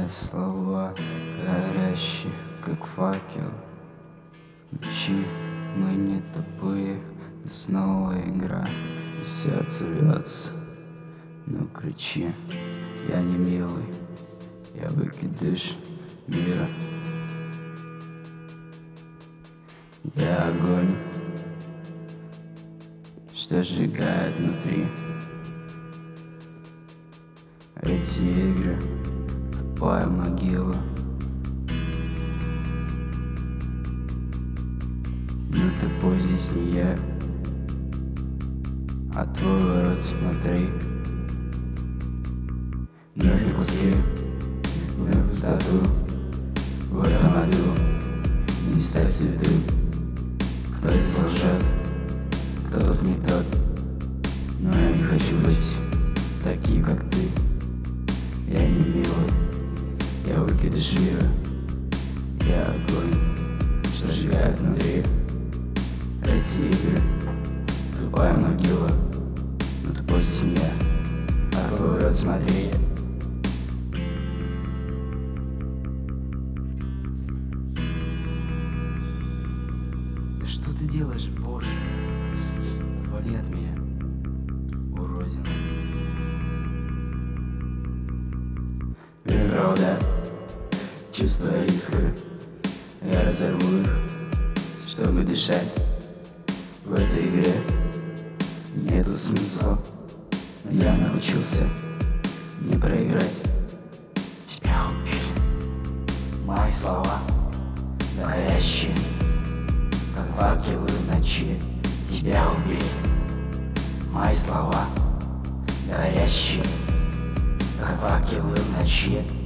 Мои слова горящие, как факел. Учи, мы не тупые, и снова игра. И сердце рвется, но кричи. Я не милый, я выкидыш мира. Я огонь, что сжигает внутри. Эти игры — тупая могила. Но тупой здесь не я, а твой рот смотри. Вновь в куске, вновь в пустоту, в этом аду не стать святым. Кто здесь лжет, кто тут не тот. Но я не хочу быть таким, как ты. Я не милый, я выкидыш мира. Я огонь, что сжигает внутри. Эти игры — тупая могила. Но тупой здесь не я, а твой рот смотри. Да что ты делаешь, Боже? Отвали от меня, уродина. Природа, чувствуя искры, я разорву их, чтобы дышать. В этой игре нету смысла, но я научился не проиграть. Тебя убили мои слова, горящие, как факелы в ночи. Тебя убили мои слова, горящие, как факелы в ночи.